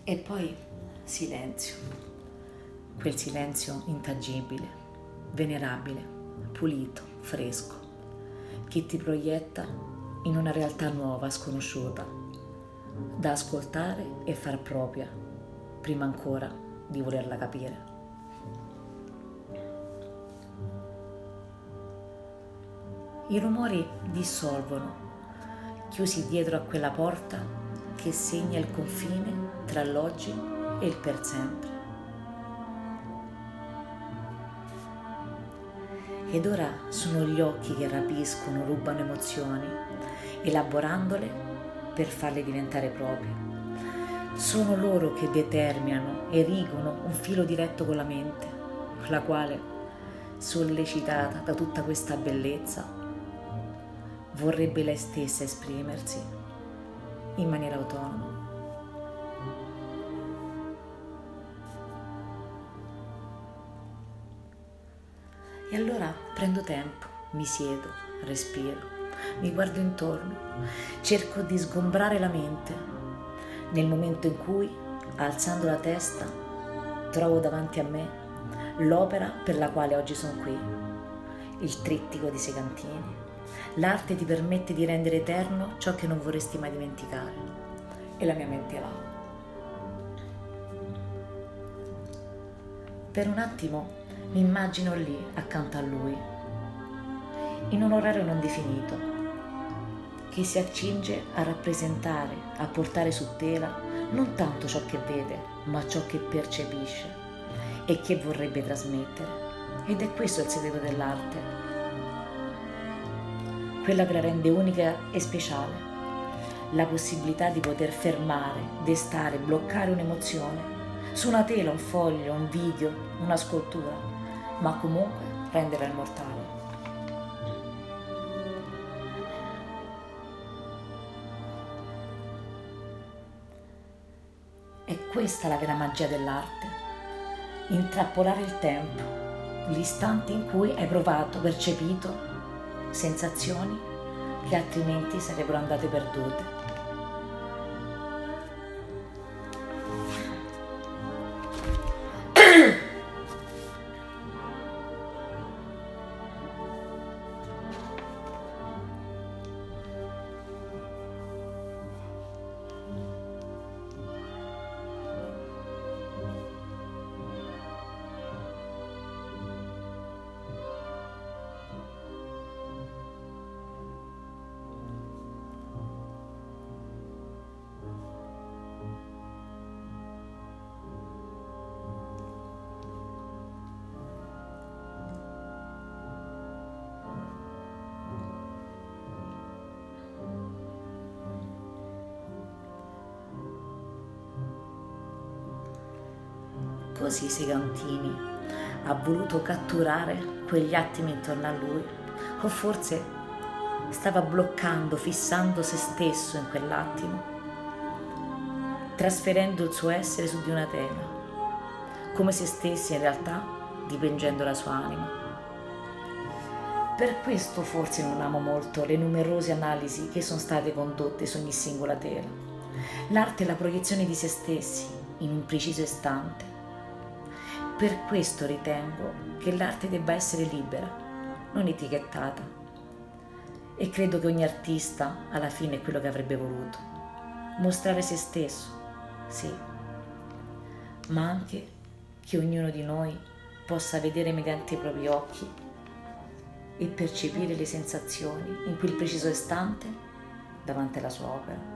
E poi silenzio, quel silenzio intangibile, venerabile, pulito, fresco, che ti proietta in una realtà nuova, sconosciuta, da ascoltare e far propria, prima ancora di volerla capire. I rumori dissolvono, chiusi dietro a quella porta che segna il confine tra l'oggi e il per sempre. Ed ora sono gli occhi che rapiscono, rubano emozioni, elaborandole per farle diventare proprie. Sono loro che determinano, erigono un filo diretto con la mente, la quale, sollecitata da tutta questa bellezza, vorrebbe lei stessa esprimersi in maniera autonoma. E allora prendo tempo, mi siedo, respiro, mi guardo intorno, cerco di sgombrare la mente nel momento in cui, alzando la testa, trovo davanti a me l'opera per la quale oggi sono qui, il trittico di Segantini. L'arte ti permette di rendere eterno ciò che non vorresti mai dimenticare. E la mia mente va. Per un attimo mi immagino lì, accanto a lui, in un orario non definito, che si accinge a rappresentare, a portare su tela non tanto ciò che vede, ma ciò che percepisce e che vorrebbe trasmettere. Ed è questo il segreto dell'arte, quella che la rende unica e speciale, la possibilità di poter fermare, destare, bloccare un'emozione su una tela, un foglio, un video, una scultura, ma comunque renderla immortale. È questa la vera magia dell'arte, intrappolare il tempo, l'istante in cui hai provato, percepito sensazioni che altrimenti sarebbero andate perdute. Così Segantini ha voluto catturare quegli attimi intorno a lui, o forse stava bloccando, fissando se stesso in quell'attimo, trasferendo il suo essere su di una tela, come se stessi in realtà dipingendo la sua anima. Per questo forse non amo molto le numerose analisi che sono state condotte su ogni singola tela. L'arte è la proiezione di se stessi in un preciso istante. Per questo ritengo che l'arte debba essere libera, non etichettata. E credo che ogni artista alla fine è quello che avrebbe voluto. Mostrare se stesso, sì, ma anche che ognuno di noi possa vedere mediante i propri occhi e percepire le sensazioni in quel preciso istante davanti alla sua opera.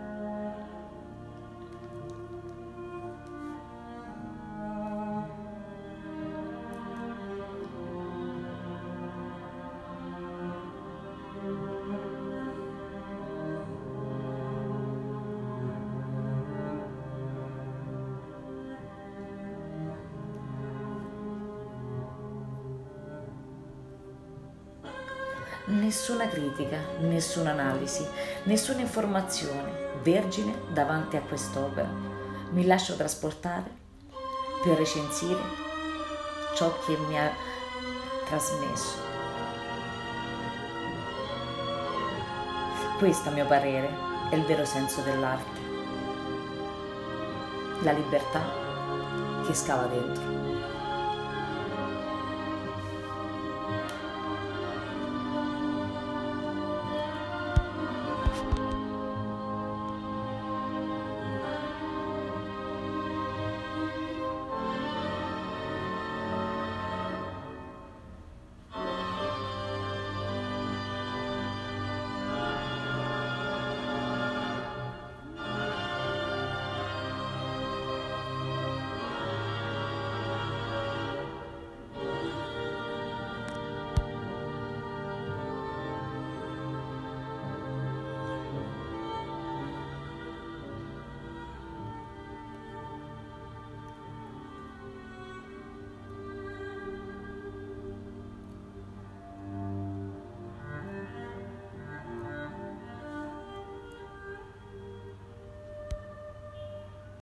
Nessuna critica, nessuna analisi, nessuna informazione, vergine davanti a quest'opera. Mi lascio trasportare per recensire ciò che mi ha trasmesso. Questo, a mio parere, è il vero senso dell'arte. la libertà che scava dentro.